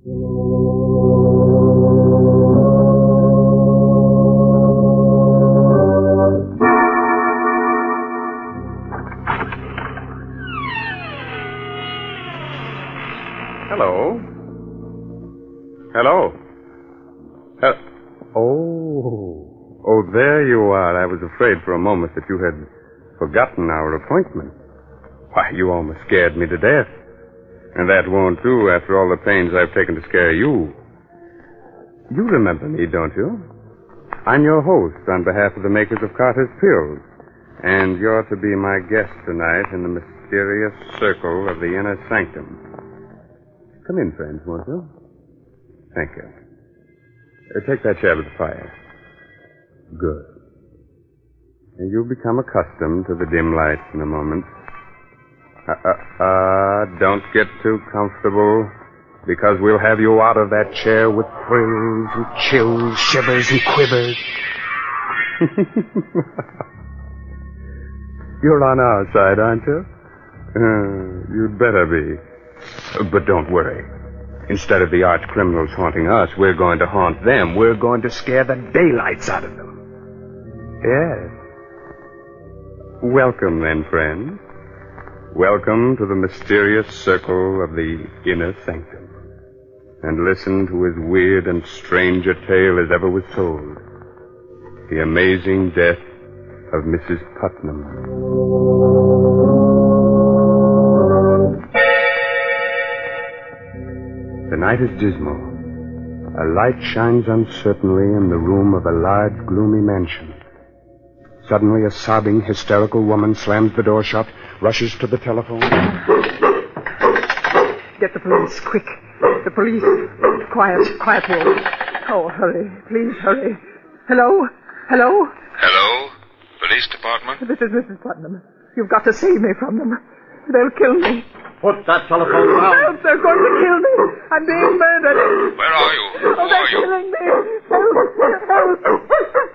Hello? Hello? Oh, there you are. I was afraid for a moment that you had forgotten our appointment. Why, you almost scared me to death. And that won't do after all the pains I've taken to scare you. You remember me, don't you? I'm your host on behalf of the makers of Carter's Pills. And you're to be my guest tonight in the mysterious circle of the inner sanctum. Come in, friends, won't you? Thank you. Take that chair by the fire. Good. And you'll become accustomed to the dim lights in a moment. Don't get too comfortable, because we'll have you out of that chair with thrills and chills, shivers and quivers. You're on our side, aren't you? You'd better be. But don't worry. Instead of the arch criminals haunting us, we're going to haunt them. We're going to scare the daylights out of them. Yes. Welcome, then, friends. Welcome to the mysterious circle of the inner sanctum. And listen to as weird and strange a tale as ever was told. The amazing death of Mrs. Putnam. The night is dismal. A light shines uncertainly in the room of a large, gloomy mansion. Suddenly, a sobbing, hysterical woman slams the door shut, rushes to the telephone. Get the police, quick. The police. Quiet, Will. Oh, hurry. Please, hurry. Hello? Hello? Police department? This is Mrs. Putnam. You've got to save me from them. They'll kill me. Put that telephone down. Help! They're going to kill me. I'm being murdered. Where are you? Who they're are you? killing me. Help!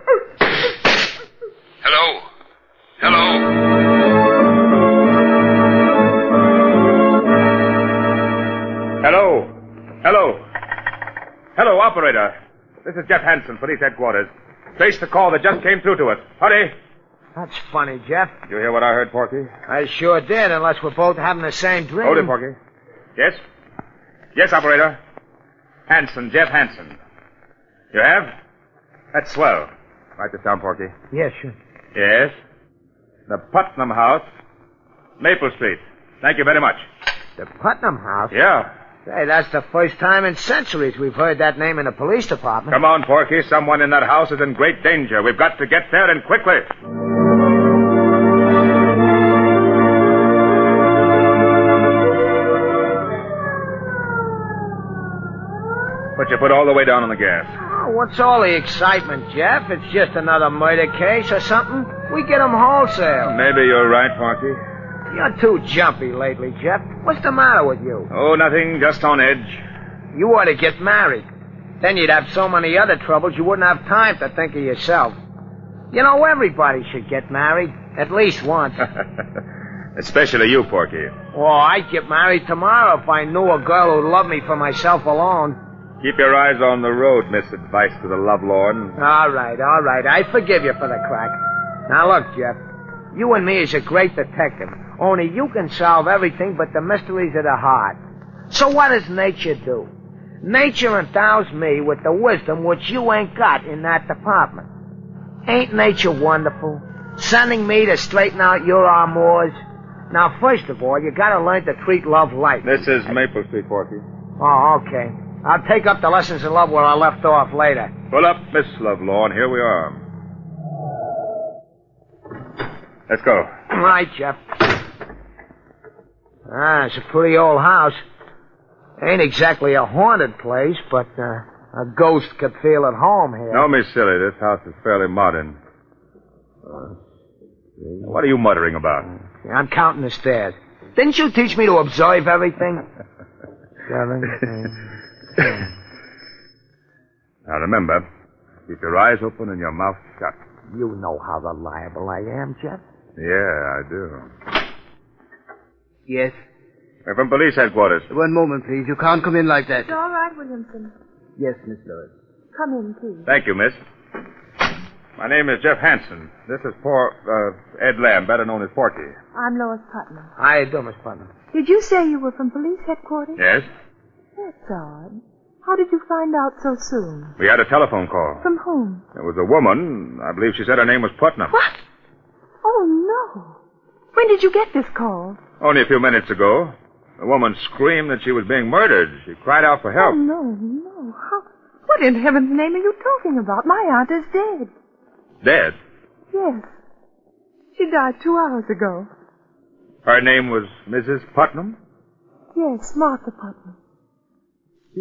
Hello, operator. This is Jeff Hansen, police headquarters. Trace the call that just came through to us. Hurry. That's funny, Jeff. Did you hear what I heard, Porky? I sure did, unless we're both having the same dream. Hold it, Porky. Yes? Yes, operator. Hansen, Jeff Hansen. You have? That's swell. Write this down, Porky. Yes, sure. Yes? The Putnam House, Maple Street. Thank you very much. The Putnam House? Yeah. Say, that's the first time in centuries we've heard that name in the police department. Come on, Porky. Someone in that house is in great danger. We've got to get there, and quickly. But you put all the way down on the gas. Oh, what's all the excitement, Jeff? It's just another murder case or something. We get 'em wholesale. Maybe you're right, Porky. You're too jumpy lately, Jeff. What's the matter with you? Oh, nothing. Just on edge. You ought to get married. Then you'd have so many other troubles you wouldn't have time to think of yourself. You know, everybody should get married. At least once. Especially you, Porky. Oh, I'd get married tomorrow if I knew a girl who'd love me for myself alone. Keep your eyes on the road, Miss Advice to the Lovelorn. All right. I forgive you for the crack. Now, look, Jeff. You and me is a great detective. Only you can solve everything but the mysteries of the heart. So what does nature do? Nature endows me with the wisdom which you ain't got in that department. Ain't nature wonderful? Sending me to straighten out your amours. Now, first of all, you gotta learn to treat love light. This is Maple Street, Porky. Oh, okay. I'll take up the lessons in love where I left off later. Pull up, Miss Lovelorn. Here we are. Let's go. All right, Jeff. It's a pretty old house. Ain't exactly a haunted place, but a ghost could feel at home here. Don't be silly. This house is fairly modern. What are you muttering about? I'm counting the stairs. Didn't you teach me to observe everything? 7, 8, 10. Now remember, keep your eyes open and your mouth shut. You know how reliable I am, Jeff. Yeah, I do. Yes? We're from police headquarters. One moment, please. You can't come in like that. It's all right, Williamson. Yes, Miss Lewis. Come in, please. Thank you, miss. My name is Jeff Hansen. This is poor Ed Lamb, better known as Porky. I'm Lois Putnam. How you doing, Miss Putnam? Did you say you were from police headquarters? Yes? That's odd. How did you find out so soon? We had a telephone call. From whom? It was a woman. I believe she said her name was Putnam. What? Oh, no. When did you get this call? Only a few minutes ago. The woman screamed that she was being murdered. She cried out for help. Oh, no. What in heaven's name are you talking about? My aunt is dead. Dead? Yes. She died 2 hours ago. Her name was Mrs. Putnam? Yes, Martha Putnam. You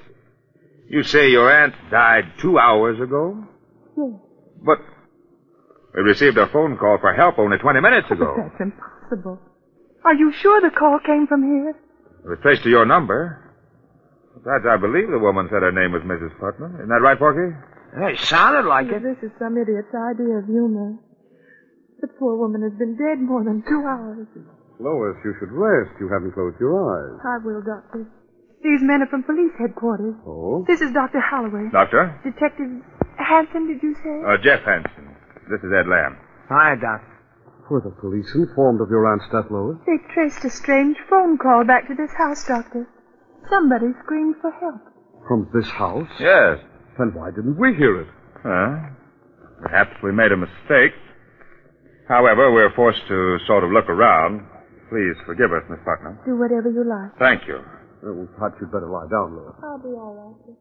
say your aunt died 2 hours ago? Yes. But we received a phone call for help only 20 minutes ago. That's impossible. Are you sure the call came from here? It was traced to your number. Besides, I believe the woman said her name was Mrs. Putnam. Isn't that right, Porky? It sounded like it. This is some idiot's idea of humor. The poor woman has been dead more than 2 hours. Lois, you should rest. You haven't closed your eyes. I will, Doctor. These men are from police headquarters. Oh? This is Dr. Holloway. Doctor? Detective Hansen, did you say? Jeff Hansen. This is Ed Lamb. Hi, Doc. Were the police informed of your aunt's death, Lois? They traced a strange phone call back to this house, Doctor. Somebody screamed for help. From this house? Yes. Then why didn't we hear it? Perhaps we made a mistake. However, we're forced to sort of look around. Please forgive us, Miss Putnam. Do whatever you like. Thank you. Well, perhaps you'd better lie down, Lois. I'll be all right.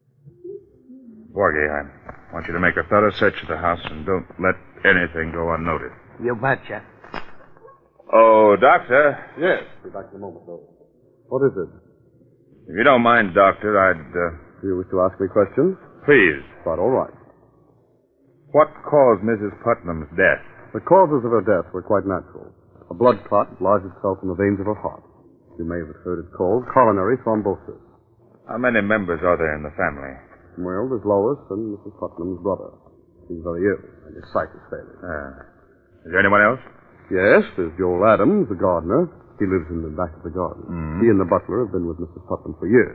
Porgy, I want you to make a thorough search of the house and don't let anything go unnoticed. You betcha. Oh, Doctor. Yes. Be back in a moment, Lois. What is it? If you don't mind, Doctor, Do you wish to ask me questions? Please. Quite all right. What caused Mrs. Putnam's death? The causes of her death were quite natural. A blood clot lodged itself in the veins of her heart. You may have heard it called coronary thrombosis. How many members are there in the family? Well, there's Lois and Mrs. Putnam's brother. He's very ill, and his sight is failing. Is there anyone else? Yes, there's Joel Adams, the gardener. He lives in the back of the garden. He and the butler have been with Mrs. Putnam for years.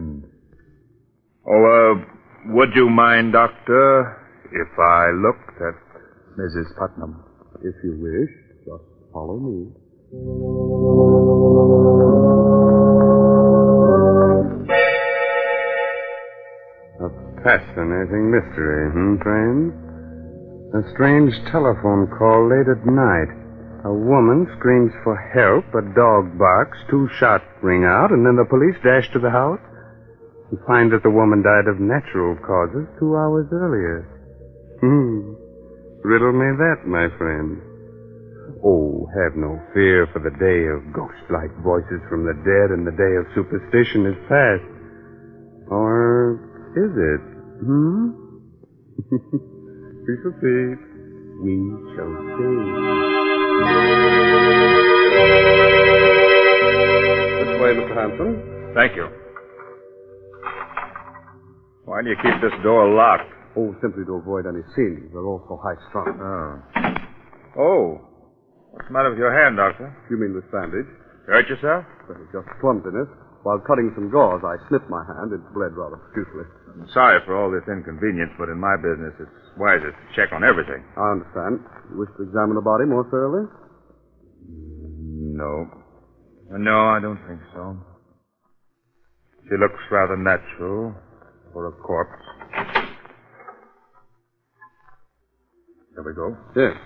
Would you mind, Doctor, if I looked at Mrs. Putnam? If you wish, just follow me. A fascinating mystery, friends? A strange telephone call late at night. A woman screams for help, a dog barks, 2 shots ring out, and then the police dash to the house and find that the woman died of natural causes 2 hours earlier. Riddle me that, my friend. Oh, have no fear, for the day of ghost-like voices from the dead and the day of superstition is past. Or is it? We shall see. We shall see. This way, Mr. Hanson. Thank you. Why do you keep this door locked? Oh, simply to avoid any scenes. They're all so high-strung. Oh. What's the matter with your hand, Doctor? You mean this bandage? You hurt yourself? Well, it's just clumsiness. While cutting some gauze, I snipped my hand. It bled rather profusely. I'm sorry for all this inconvenience, but in my business, it's wisest to check on everything. I understand. You wish to examine the body more thoroughly? No. No, I don't think so. She looks rather natural for a corpse. There we go. Yes.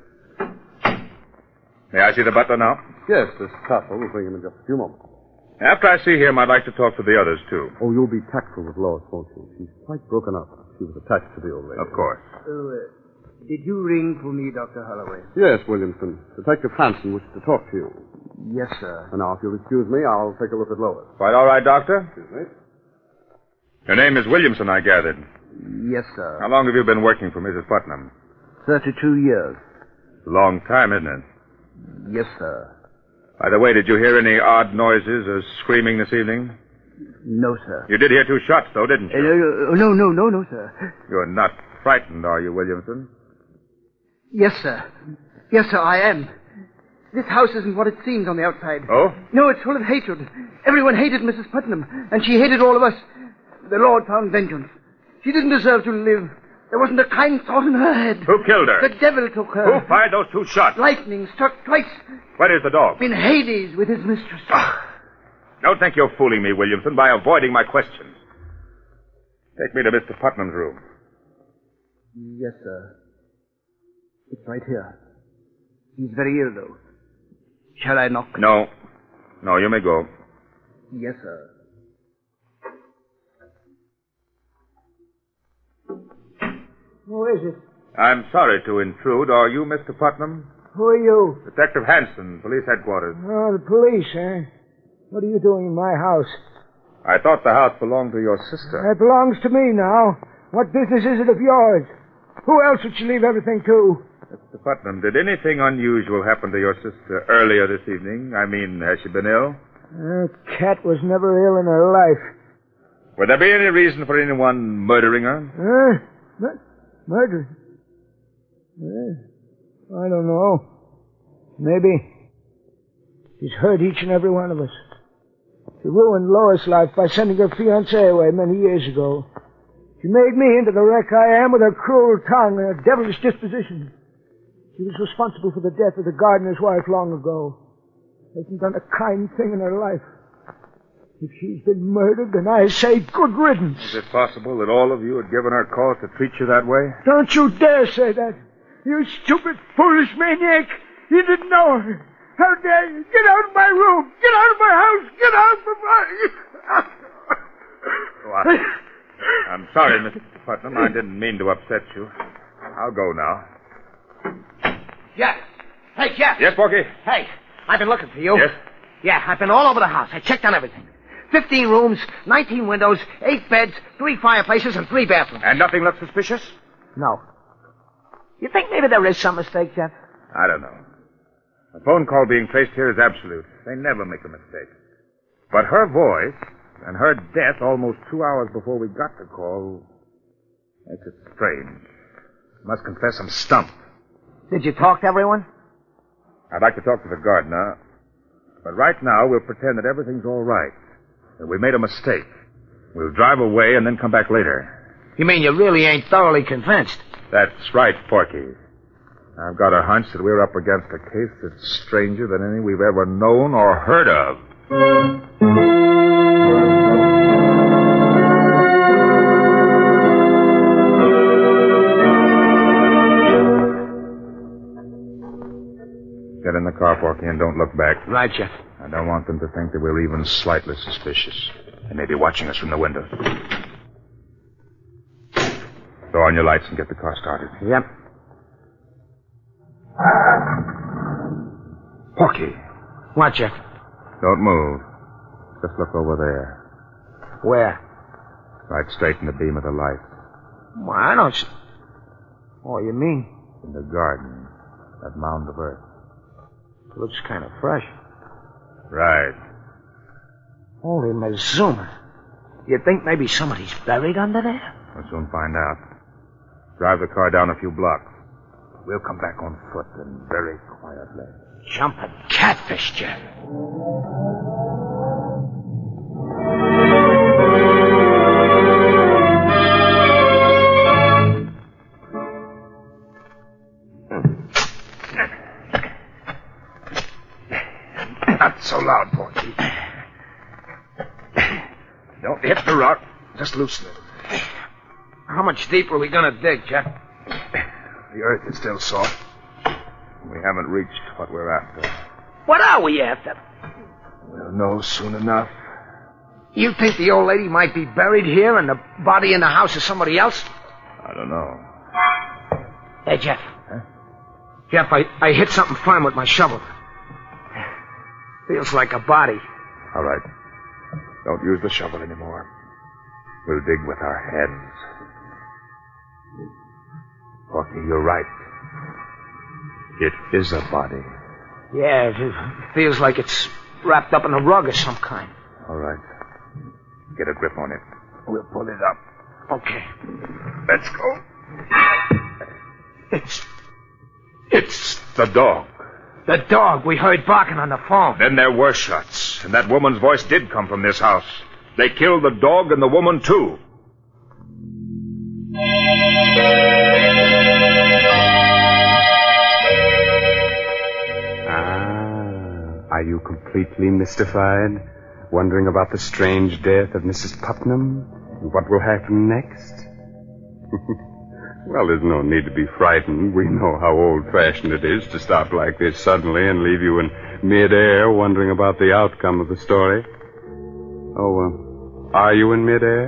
May I see the butler now? Yes, this castle will bring him in just a few moments. After I see him, I'd like to talk to the others, too. Oh, you'll be tactful with Lois, won't you? She's quite broken up. She was attached to the old lady. Of course. Did you ring for me, Dr. Holloway? Yes, Williamson. Detective Hansen wishes to talk to you. Yes, sir. And now, if you'll excuse me, I'll take a look at Lois. Quite all right, Doctor? Excuse me. Your name is Williamson, I gathered. Yes, sir. How long have you been working for Mrs. Putnam? 32 years. A long time, isn't it? Yes, sir. By the way, did you hear any odd noises or screaming this evening? No, sir. You did hear 2 shots, though, didn't you? No, sir. You're not frightened, are you, Williamson? Yes, sir. Yes, sir, I am. This house isn't what it seems on the outside. Oh? No, it's full of hatred. Everyone hated Mrs. Putnam, and she hated all of us. The Lord found vengeance. She didn't deserve to live. There wasn't a kind thought in her head. Who killed her? The devil took her. Who fired those 2 shots? Lightning struck twice. Where is the dog? In Hades with his mistress. Don't think you're fooling me, Williamson, by avoiding my questions. Take me to Mr. Putnam's room. Yes, sir. It's right here. He's very ill, though. Shall I knock? No. No, you may go. Yes, sir. Who is it? I'm sorry to intrude. Are you Mr. Putnam? Who are you? Detective Hanson, police headquarters. Oh, the police, eh? What are you doing in my house? I thought the house belonged to your sister. It belongs to me now. What business is it of yours? Who else would you leave everything to? Mr. Putnam, did anything unusual happen to your sister earlier this evening? I mean, has she been ill? Cat was never ill in her life. Would there be any reason for anyone murdering her? Murder? I don't know. Maybe. She's hurt each and every one of us. She ruined Lois' life by sending her fiancé away many years ago. She made me into the wreck I am with her cruel tongue and her devilish disposition. She was responsible for the death of the gardener's wife long ago. Hasn't done a kind thing in her life. If she's been murdered, then I say good riddance. Is it possible that all of you had given her cause to treat you that way? Don't you dare say that. You stupid, foolish maniac. You didn't know her. How dare you? Get out of my room. Get out of my house. Get out of my... I'm sorry, Mr. Putnam. I didn't mean to upset you. I'll go now. Jeff. Hey, Jeff. Yes, Porky? Hey, I've been looking for you. Yes? Yeah, I've been all over the house. I checked on everything. 15 rooms, 19 windows, 8 beds, 3 fireplaces, and 3 bathrooms. And nothing looked suspicious? No. You think maybe there is some mistake, Jeff? I don't know. A phone call being traced here is absolute. They never make a mistake. But her voice and her death almost 2 hours before we got the call makes it strange. I must confess I'm stumped. Did you talk to everyone? I'd like to talk to the gardener, but right now we'll pretend that everything's all right. That we made a mistake. We'll drive away and then come back later. You mean you really ain't thoroughly convinced? That's right, Porky. I've got a hunch that we're up against a case that's stranger than any we've ever known or heard of. Get in the car, Porky, and don't look back. Right, Jeff. I don't want them to think that we're even slightly suspicious. They may be watching us from the window. Throw on your lights and get the car started. Yep. Porky. What, Jeff? Don't move. Just look over there. Where? Right straight in the beam of the light. Well, I don't... Oh, you mean? In the garden. That mound of earth. It looks kind of fresh. Right. Holy Mazuma. You think maybe somebody's buried under there? We'll soon find out. Drive the car down a few blocks. We'll come back on foot and very quietly. Jumping catfish, Jeff. Not so loud, Porky. Don't hit the rock. Just loosen it. How much deeper are we gonna dig, Jeff? The earth is still soft. We haven't reached what we're after. What are we after? We'll know soon enough. You think the old lady might be buried here and the body in the house is somebody else? I don't know. Hey, Jeff. Huh? Jeff, I hit something firm with my shovel. Feels like a body. All right. Don't use the shovel anymore. We'll dig with our heads. Porky, you're right. It is a body. Yeah, it feels like it's wrapped up in a rug of some kind. All right. Get a grip on it. We'll pull it up. Okay. Let's go. It's the dog. The dog we heard barking on the phone. Then there were shots, and that woman's voice did come from this house. They killed the dog and the woman, too. Are you completely mystified? Wondering about the strange death of Mrs. Putnam? And what will happen next? Well, there's no need to be frightened. We know how old-fashioned it is to stop like this suddenly and leave you in mid-air wondering about the outcome of the story. Oh, are you in mid-air?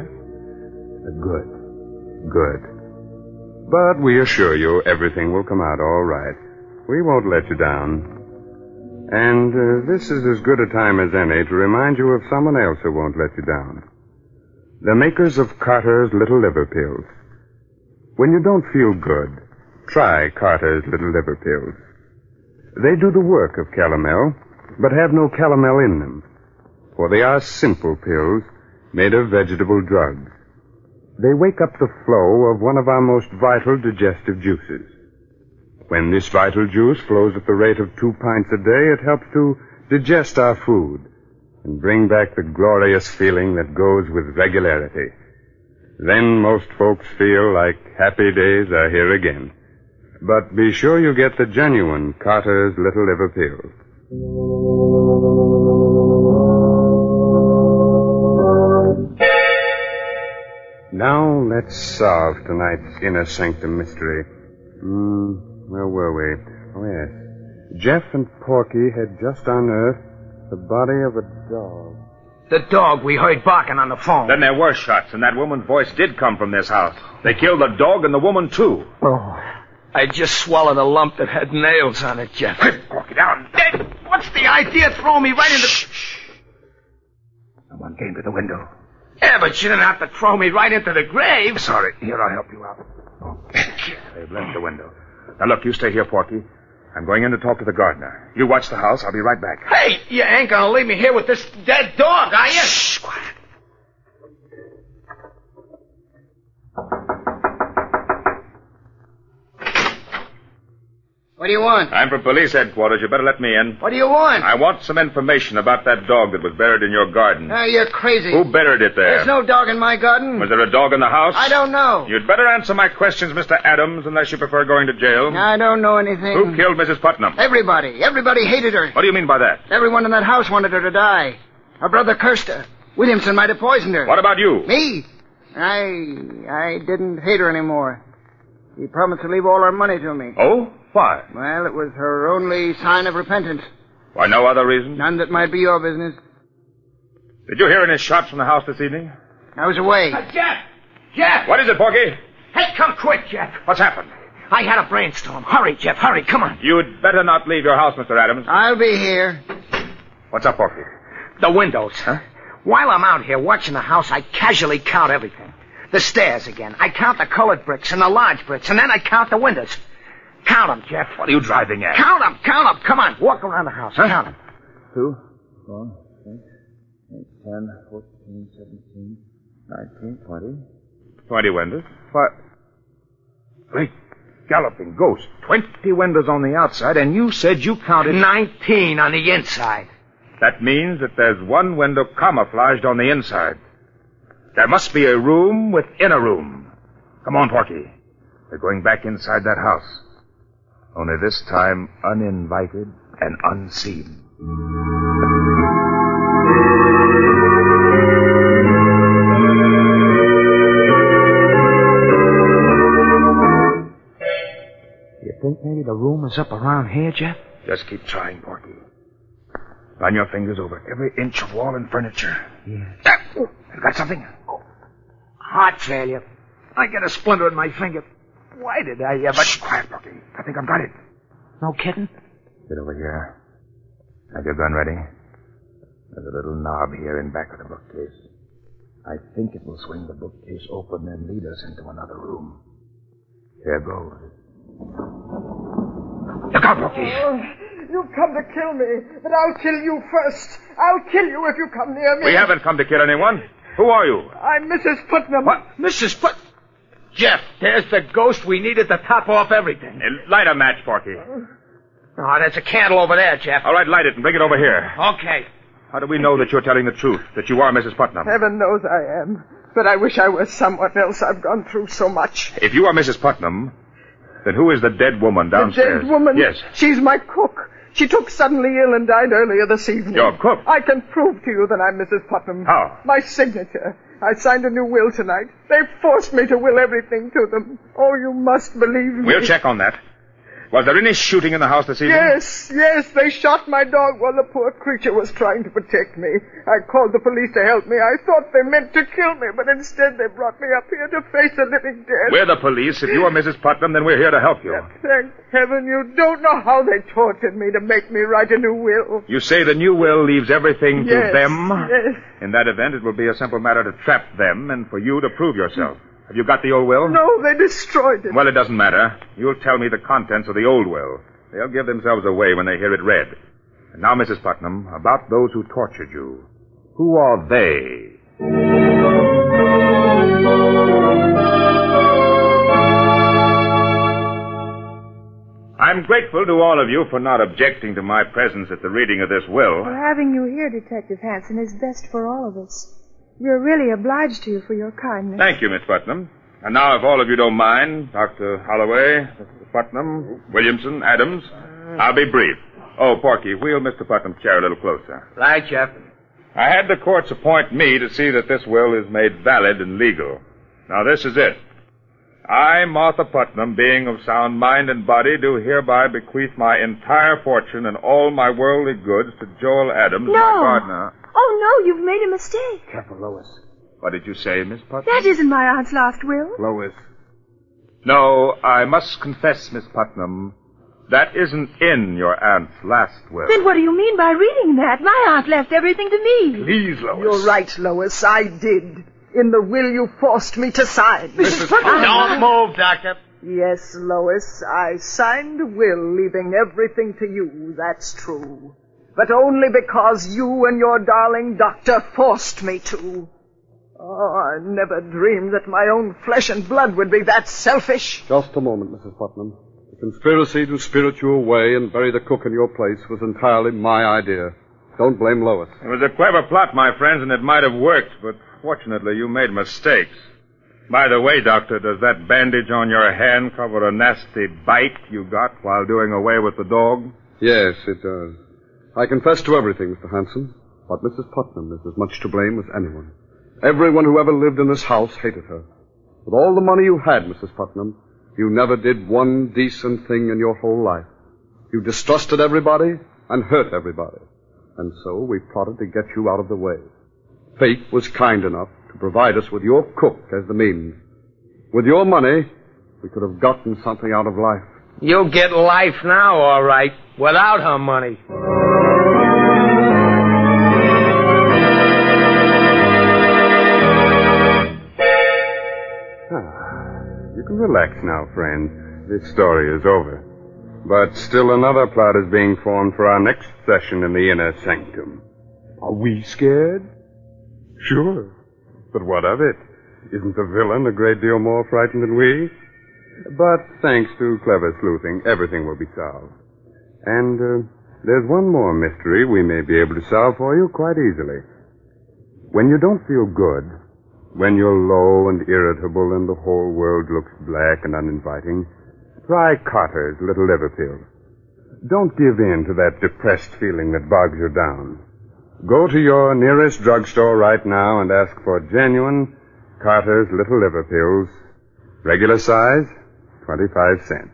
Good. But we assure you everything will come out all right. We won't let you down. And this is as good a time as any to remind you of someone else who won't let you down. The makers of Carter's Little Liver Pills. When you don't feel good, try Carter's Little Liver Pills. They do the work of calomel, but have no calomel in them, for they are simple pills made of vegetable drugs. They wake up the flow of one of our most vital digestive juices. When this vital juice flows at the rate of 2 pints a day, it helps to digest our food and bring back the glorious feeling that goes with regularity. Then most folks feel like happy days are here again. But be sure you get the genuine Carter's Little Liver Pills. Now let's solve tonight's inner sanctum mystery. Where were we? Oh, yes. Jeff and Porky had just unearthed the body of a dog. The dog we heard barking on the phone. Then there were shots, and that woman's voice did come from this house. They killed the dog and the woman, too. Oh, I just swallowed a lump that had nails on it, Jeff. Porky, down. What's the idea? Throw me right into... Shh. Someone came to the window. Yeah, but you didn't have to throw me right into the grave. Sorry. Here, I'll help you out. They've left the window. Now, look, you stay here, Porky. I'm going in to talk to the gardener. You watch the house. I'll be right back. Hey, you ain't gonna leave me here with this dead dog, are you? Shh, quiet. What do you want? I'm from police headquarters. You better let me in. What do you want? I want some information about that dog that was buried in your garden. You're crazy. Who buried it there? There's no dog in my garden. Was there a dog in the house? I don't know. You'd better answer my questions, Mr. Adams, unless you prefer going to jail. I don't know anything. Who killed Mrs. Putnam? Everybody. Everybody hated her. What do you mean by that? Everyone in that house wanted her to die. Her brother cursed her. Williamson might have poisoned her. What about you? Me? I didn't hate her anymore. She promised to leave all her money to me. Oh? Why? Well, it was her only sign of repentance. Why, no other reason? None that might be your business. Did you hear any shots from the house this evening? I was away. Jeff! Jeff! What is it, Porky? Hey, come quick, Jeff. What's happened? I had a brainstorm. Hurry, Jeff, hurry, come on. You'd better not leave your house, Mr. Adams. I'll be here. What's up, Porky? The windows. Huh? While I'm out here watching the house, I casually count everything. The stairs again. I count the colored bricks and the large bricks, and then I count the windows. Count them, Jeff. What are you driving at? Count them. Come on, walk around the house. Huh? Count them. 2, 4, 6, 8, 10, 14, 17, 19, 20. 20 windows. What? Great galloping ghost. 20 windows on the outside, and you said you counted... 19 on the inside. That means that there's one window camouflaged on the inside. There must be a room within a room. Come on, Porky. We're going back inside that house. Only this time uninvited and unseen. You think maybe the room is up around here, Jeff? Just keep trying, Porky. Run your fingers over every inch of wall and furniture. Yeah. You got something? Heart failure. I get a splinter in my finger. Why did I ever... Shh, quiet, Porky. I think I've got it. No kidding? Get over here. Have your gun ready? There's a little knob here in back of the bookcase. I think it will swing the bookcase open and lead us into another room. Here goes. Look out, Porky. You've come to kill me, but I'll kill you first. I'll kill you if you come near me. We haven't come to kill anyone. Who are you? I'm Mrs. Putnam. What? Mrs. Put... Jeff, there's the ghost we needed to top off everything. Light a match, Porky. Oh, there's a candle over there, Jeff. All right, light it and bring it over here. Okay. How do we know that you're telling the truth, that you are Mrs. Putnam? Heaven knows I am. But I wish I was someone else. I've gone through so much. If you are Mrs. Putnam, then who is the dead woman downstairs? The dead woman? Yes. She's my cook. She took suddenly ill and died earlier this evening. Your cook? I can prove to you that I'm Mrs. Putnam. How? My signature. I signed a new will tonight. They forced me to will everything to them. Oh, you must believe me. We'll check on that. Was there any shooting in the house this evening? Yes. They shot my dog while the poor creature was trying to protect me. I called the police to help me. I thought they meant to kill me, but instead they brought me up here to face the living dead. We're the police. If you are Mrs. Putnam, then we're here to help you. Thank heaven you don't know how they tortured me to make me write a new will. You say the new will leaves everything to them? Yes. In that event, it will be a simple matter to trap them and for you to prove yourself. Have you got the old will? No, they destroyed it. Well, it doesn't matter. You'll tell me the contents of the old will. They'll give themselves away when they hear it read. And now, Mrs. Putnam, about those who tortured you. Who are they? I'm grateful to all of you for not objecting to my presence at the reading of this will. Well, having you here, Detective Hanson, is best for all of us. We're really obliged to you for your kindness. Thank you, Miss Putnam. And now, if all of you don't mind, Dr. Holloway, Mr. Putnam, Williamson, Adams, I'll be brief. Oh, Porky, wheel Mr. Putnam's chair a little closer. Right, Jeff. I had the courts appoint me to see that this will is made valid and legal. Now, this is it. I, Martha Putnam, being of sound mind and body, do hereby bequeath my entire fortune and all my worldly goods to Joel Adams, my partner. Oh, no, you've made a mistake. Careful, Lois. What did you say, Miss Putnam? That isn't my aunt's last will. Lois. No, I must confess, Miss Putnam, that isn't in your aunt's last will. Then what do you mean by reading that? My aunt left everything to me. Please, Lois. You're right, Lois. I did. In the will you forced me to sign. Mrs. Putnam. Don't move, Doctor. Yes, Lois, I signed a will leaving everything to you, that's true. But only because you and your darling doctor forced me to. Oh, I never dreamed that my own flesh and blood would be that selfish. Just a moment, Mrs. Putnam. The conspiracy to spirit you away and bury the cook in your place was entirely my idea. Don't blame Lois. It was a clever plot, my friends, and it might have worked, but fortunately you made mistakes. By the way, Doctor, does that bandage on your hand cover a nasty bite you got while doing away with the dog? Yes, it does. I confess to everything, Mr. Hanson, but Mrs. Putnam is as much to blame as anyone. Everyone who ever lived in this house hated her. With all the money you had, Mrs. Putnam, you never did one decent thing in your whole life. You distrusted everybody and hurt everybody. And so we plotted to get you out of the way. Fate was kind enough to provide us with your cook as the means. With your money, we could have gotten something out of life. You'll get life now, all right, without her money. You can relax now, friend. This story is over. But still another plot is being formed for our next session in the inner sanctum. Are we scared? Sure. But what of it? Isn't the villain a great deal more frightened than we? But thanks to clever sleuthing, everything will be solved. And there's one more mystery we may be able to solve for you quite easily. When you don't feel good, when you're low and irritable and the whole world looks black and uninviting, try Carter's Little Liver Pill. Don't give in to that depressed feeling that bogs you down. Go to your nearest drugstore right now and ask for genuine Carter's Little Liver Pills. Regular size, 25 cents.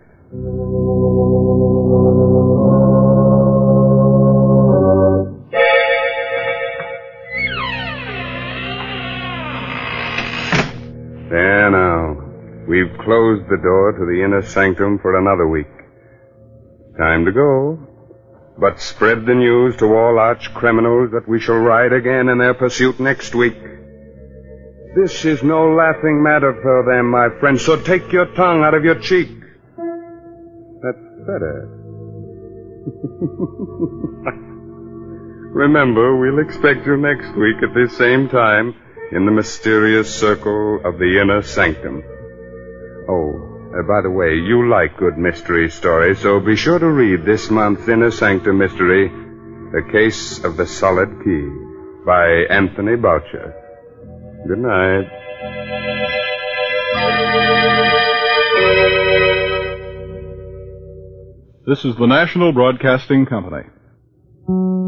There now. We've closed the door to the inner sanctum for another week. Time to go. But spread the news to all arch criminals that we shall ride again in their pursuit next week. This is no laughing matter for them, my friend, so take your tongue out of your cheek. That's better. Remember, we'll expect you next week at this same time in the mysterious circle of the inner sanctum. Oh, By the way, you like good mystery stories, so be sure to read this month's Inner Sanctum mystery, The Case of the Solid Key, by Anthony Boucher. Good night. This is the National Broadcasting Company.